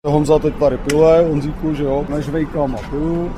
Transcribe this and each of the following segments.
Honza teď tady piluje, Honzíku, že jo, nežvejkám a pilu.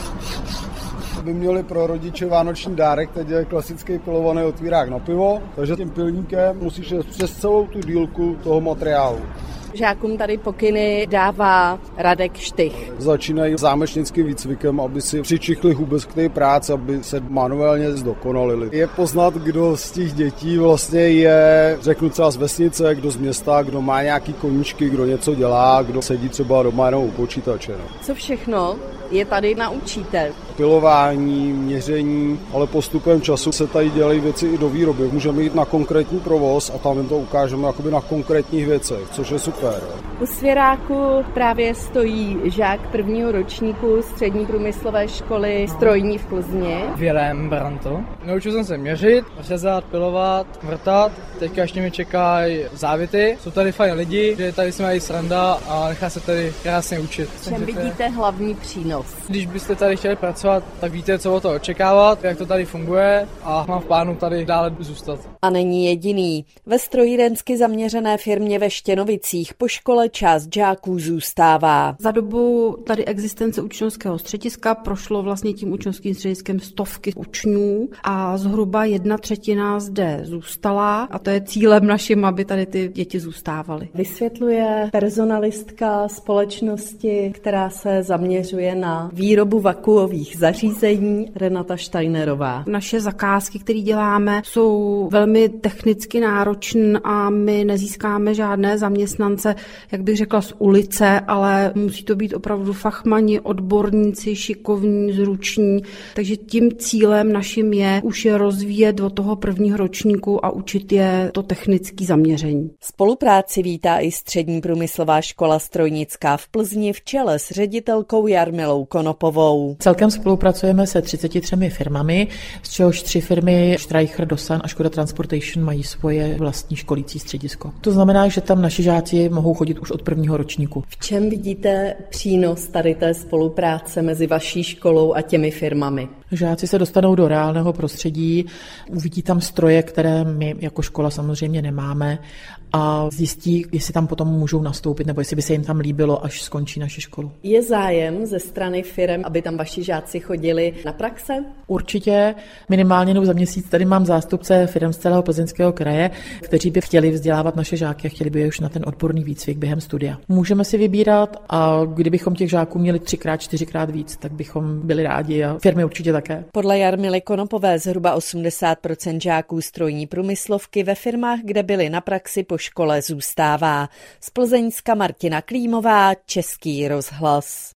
By měli pro rodiče vánoční dárek, teď je klasický pilovaný otvírák na pivo, takže tím pilníkem musíš jít přes celou tu dílku toho materiálu. Žákům tady pokyny dává Radek Štych. Začínají zámečnickým výcvikem, aby si přičichli vůbec k té práci, aby se manuálně zdokonalili. Je poznat, kdo z těch dětí vlastně je, řeknu třeba z vesnice, kdo z města, kdo má nějaký koníčky, kdo něco dělá, kdo sedí třeba doma jenom u počítače. No. Co všechno je tady naučíte? Pilování, měření, ale postupem času se tady dělají věci i do výroby. Můžeme jít na konkrétní provoz a tam to ukážeme jakoby na konkrétních věcech, což je super. U svěráku právě stojí žák prvního ročníku střední průmyslové školy strojní v Plzni. Vilém Branto. Naučil jsem se měřit, řezat, pilovat, vrtat. Teďka ještě mi čekají závity. Jsou tady fajn lidi, že tady se mají sranda a nechá se tady krásně učit. Čem vidíte hlavní přínos? Když byste tady chtěli pracovat, tak víte, co od toho očekávat, jak to tady funguje a mám v plánu tady dále zůstat. A není jediný. Ve strojírensky zaměřené firmě ve Štěnovicích po škole část žáků zůstává. Za dobu tady existence učňovského střediska prošlo vlastně tím učňovským střediskem stovky učňů a zhruba 1/3 zde zůstala a to je cílem naším, aby tady ty děti zůstávaly. Vysvětluje personalistka společnosti, která se zaměřuje na výrobu vakuových zařízení, Renata Steinerová. Naše zakázky, které děláme, jsou velmi technicky náročné a my nezískáme žádné zaměstnance, jak bych řekla, z ulice, ale musí to být opravdu fachmani, odborníci, šikovní, zruční. Takže tím cílem naším je už je rozvíjet od toho prvního ročníku a učit je to technické zaměření. Spolupráci vítá i střední průmyslová škola strojnická v Plzni v čele s ředitelkou Jarmilou Konopovou. Celkem spolupracujeme se 33 firmami, z čehož 3 firmy Streicher, Dosan a Škoda Transportation mají svoje vlastní školící středisko. To znamená, že tam naši žáci mohou chodit už od prvního ročníku. V čem vidíte přínos tady té spolupráce mezi vaší školou a těmi firmami? Žáci se dostanou do reálného prostředí, uvidí tam stroje, které my jako škola samozřejmě nemáme a zjistí, jestli tam potom můžou nastoupit nebo jestli by se jim tam líbilo, až skončí naši školu. Je zájem ze strany firem, aby tam vaši žáci chodili na praxe? Určitě, minimálně jednou za měsíc tady mám zástupce firem z celého Plzeňského kraje, kteří by chtěli vzdělávat naše žáky a chtěli by je už na ten odborný výcvik během studia. Můžeme si vybírat a kdybychom těch žáků měli 3x, 4x víc, tak bychom byli rádi a firmy určitě také. Podle Jarmily Konopové zhruba 80% žáků strojní průmyslovky ve firmách, kde byli na praxi po škole, zůstává. Z Plzeňska Martina Klímová, Český rozhlas.